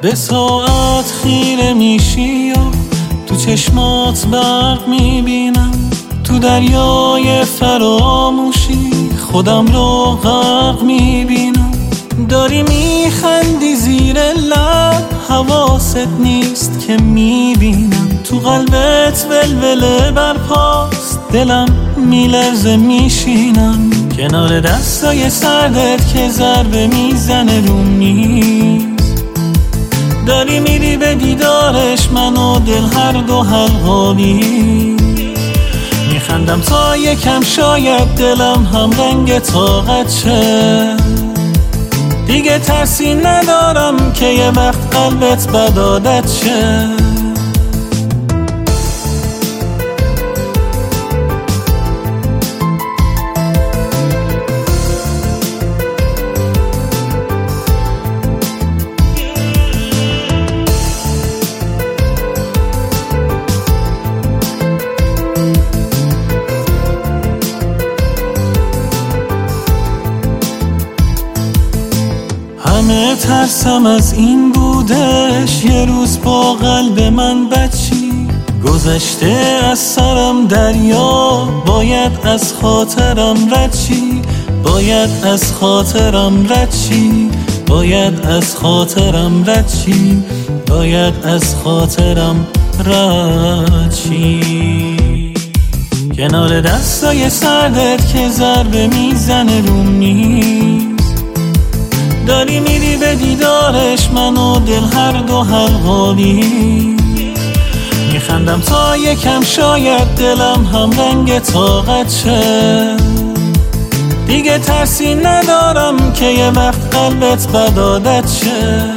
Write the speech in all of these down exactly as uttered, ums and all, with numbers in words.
به ساعت خیره میشی و تو چشمات برق میبینم، تو دریای فراموشی خودم رو غرق میبینم. داری میخندی زیر لب، حواست نیست که میبینم، تو قلبت ولوله برپاست، دلم میلرزه میشینم کنار دستای سردت که ضربه میزنه رو میز. داری میری به دیدارش، من و دل هر دو حلقالی میخندم تا یکم شاید دلم هم رنگ طاقت شه. دیگه ترسی ندارم که یه وقت قلبت بد عادت شه. همه ترسم از این بودش، یه روز با قلب من بچی گذشته از سرم دریا، باید از خاطرم رد چی، باید از خاطرم رد چی، باید از خاطرم رد چی، باید از خاطرم رد چی. کنار دستای سردت که ضربه میزنه رو میز. داری میری به دیدارش، من و دل هر دو حلقالی میخندم تا یکم شاید دلم هم رنگ طاقت شه. دیگه ترسی ندارم که یه وقت قلبت بد عادت شه.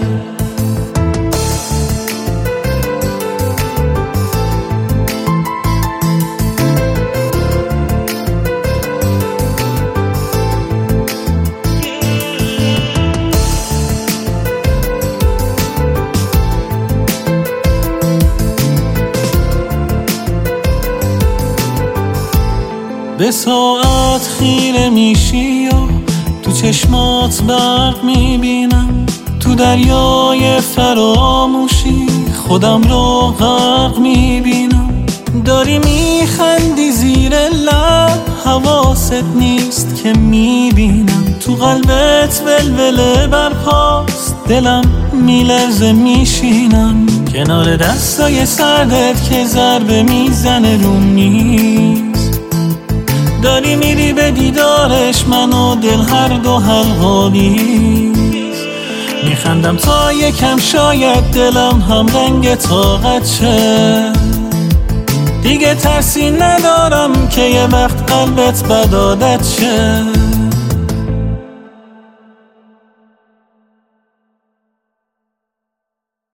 به ساعت خیره میشی و تو چشمات برق میبینم، تو دریای فراموشی خودم رو غرق میبینم. داری میخندی زیر لب، حواست نیست که میبینم، تو قلبت ولوله برپاست، دلم میلرزه میشینم کنار دستای سردت که ضربه میزنه رو میز. داری میری به دیدارش، من و دل هر دو حلقالی میخندم تا یکم شاید دلم هم رنگ طاقت شه. دیگه ترسی ندارم که یه وقت قلبت بد عادت شه.